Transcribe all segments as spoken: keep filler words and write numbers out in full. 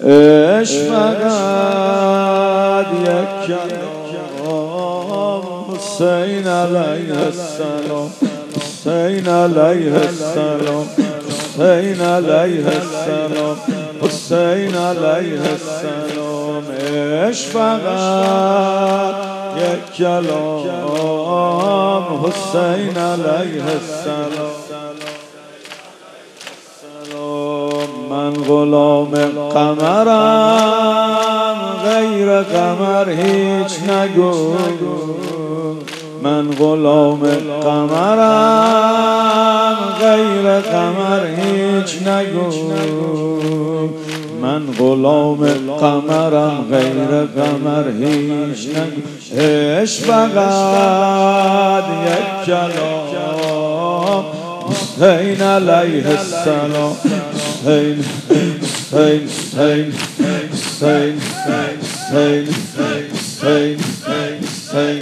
عشق فقط یک کلام حسین علیه السلام، حسین علیه السلام، حسین علیه السلام، حسین علیه السلام. عشق فقط یک کلام حسین علیه السلام. من غلام قمرم غیر قمر هیچ نگو، من غلام قمرم غیر قمر هیچ نگو، من غلام قمرم غیر قمر هیچ نگو. عشق فقط یک کلام حسین علیه السلام، حسین حسین حسین حسین حسین حسین حسین.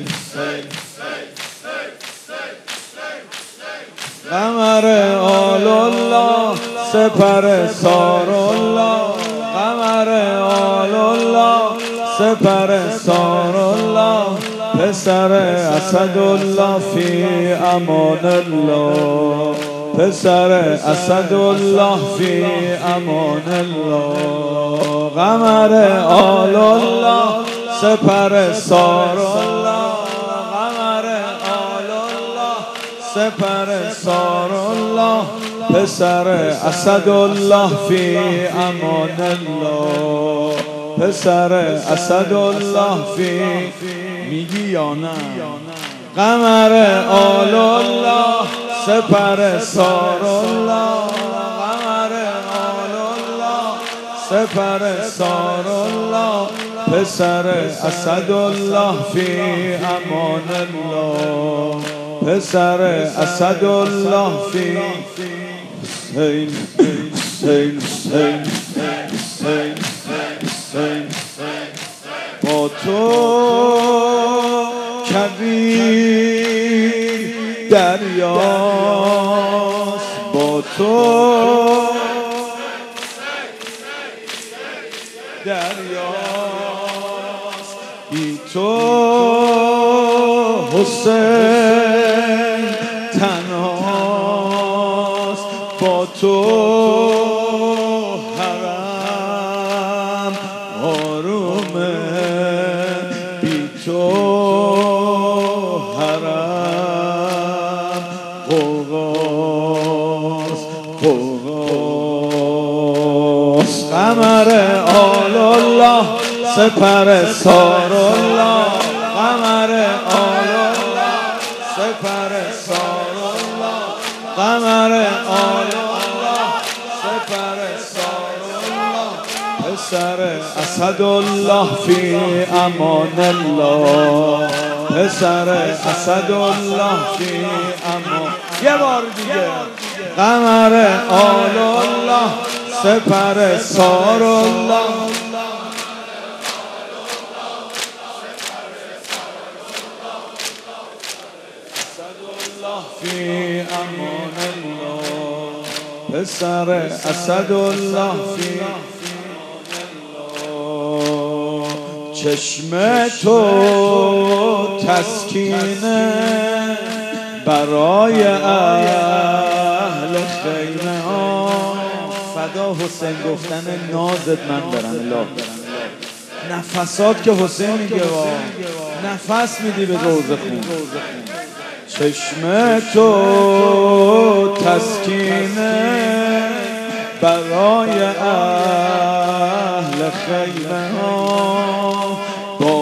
قمر آل الله سپر سار الله، قمر آل الله سپر سار الله، پسر اسدالله فی امان الله، پسر اسدالله فی امان الله. قمر آل الله سپر سار الله، قمر آل الله سپر سار الله، پسر اسدالله فی امان الله، پسر اسدالله فی. میگی یا نه؟ قمر آل الله سپر سار الله، قمر آل الله سپر سار الله، پسر اسدالله فی امان الله، پسر اسدالله فی. حسین حسین حسین حسین حسین. با تو کویر دریاست، با تو دریاست، بی تو حسین تنهاست، با تو حرم آرومه، بی تو حرم غوغاست غوغاست. قمر آل الله سپر سار الله، قمر آل الله سپر سار الله، قمر آل الله سپر سار الله، پسر اسدالله فی امان الله، پسر اسدالله فی امان. یه بار دیگه. قمر آل الله سپر سار الله، اسدالله فی امان الله، پسر اسدالله فی امان الله. چشم تو تسکینه برای اهل خیمه ها. فدا حسین گفتن نازت من برم الله. نفسات که حسین میگه نفس میدی به روزه خون. چشم تو تسکینه برای اهل خیمه ها، با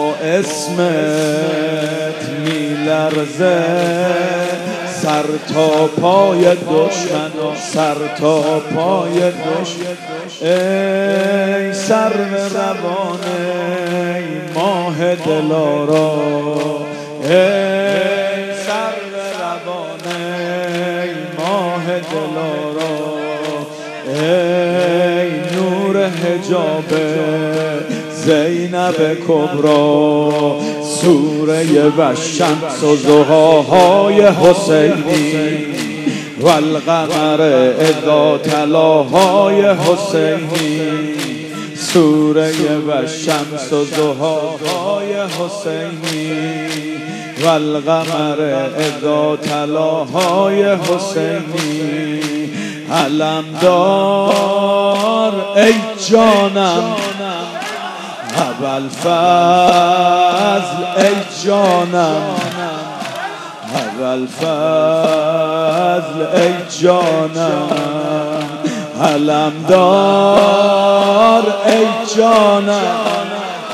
اسمت میلرزه سر تا پای دشمن، سر تا پای دشمن. ای سرو روانه ای ماه دلارا، ای سرو روانه ای ماه دلارا، ای نور حجاب زینب کبرا، سوره و شمس و ضحاهای حسینی و القمر اذا تلاهای حسینی، سوره و شمس و ضحاهای حسینی و القمر اذا تلاهای حسینی علمدار ای جانم ابوالفضل ای جانم ابوالفضل ای جانم علمدار ای جانم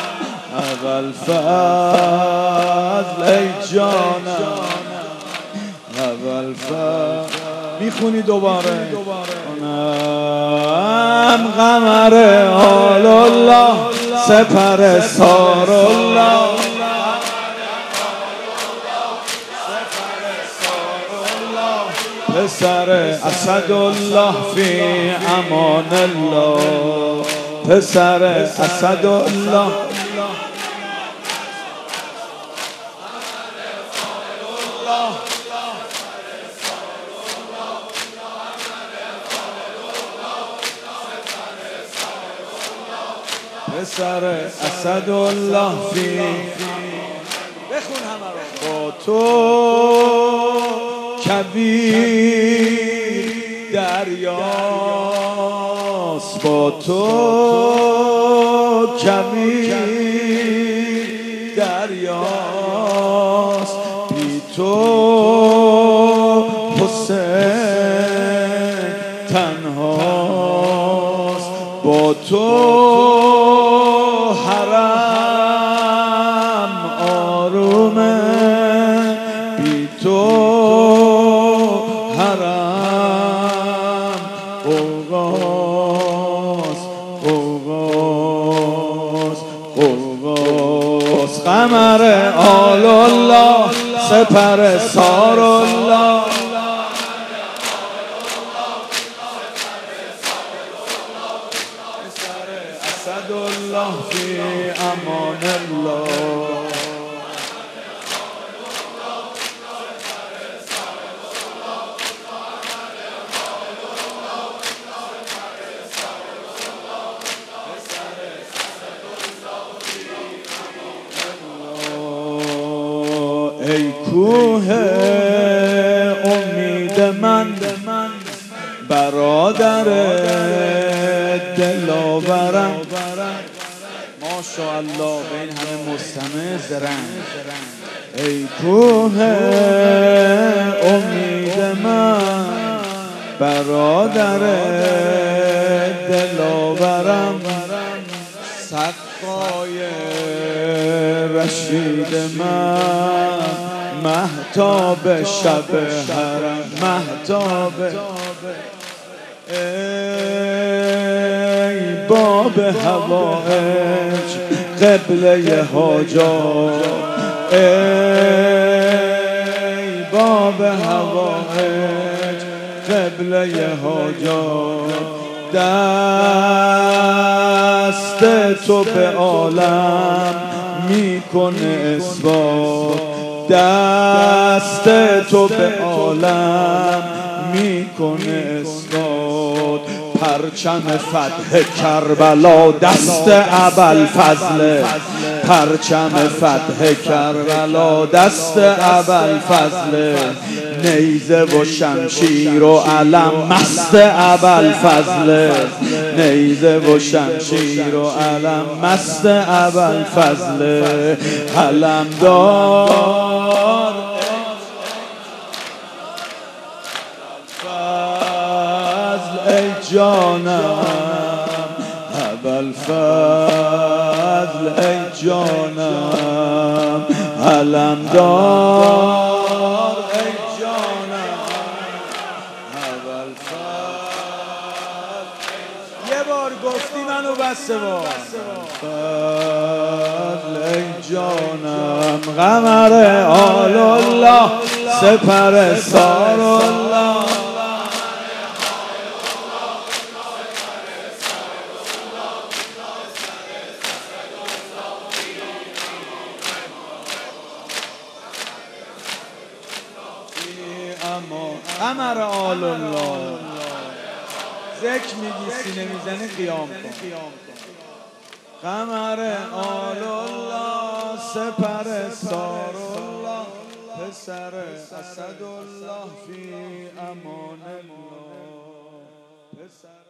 ابوالفضل ای جانم ابوالفضل. میخونی دوباره؟ اونم قمر آل الله سپر سار الله پسر اسدالله فی امان الله پسر اسدالله پسر اسدالله فی بخون همه رو. با تو کبیر دریاست با تو کبیر دریاست بی تو حسین تنهاست با تو حرم آرومه بی تو حرم اوغاز اوغاز اوغاز قمر آل الله سپر سار الله اسدالله فی امان الله ای کوه امید من برادر دلاورم ماشاءالله به این همه مستمع زرنگ ای کوه امید من برادر دلاورم سقای رشید من مهتاب شب حرم مهتاب ای باب حوائج قبله حاجات ای باب حوائج قبله حاجات دست تو به عالم میکنه اثبات دست تو به عالم میکنه اثبات پرچم فتح کربلا دست ابوالفضل پرچم فتح کربلا دست ابوالفضل نیزه و شمشیر و علم مست ابوالفضل نیزه و شمشیر و علم مست ابوالفضل علمدار ای جانم ابوالفضل ای جانم علمدار ای جانم ابوالفضل یه بار گفتی منو بسته با ابوالفضل ای جانم قمر آل الله سپر سار الله قمر آل الله ذکر میگی سینه میزنی قیام کن قمر آل الله سپر سار الله پسر اسد الله فی امان الله پسر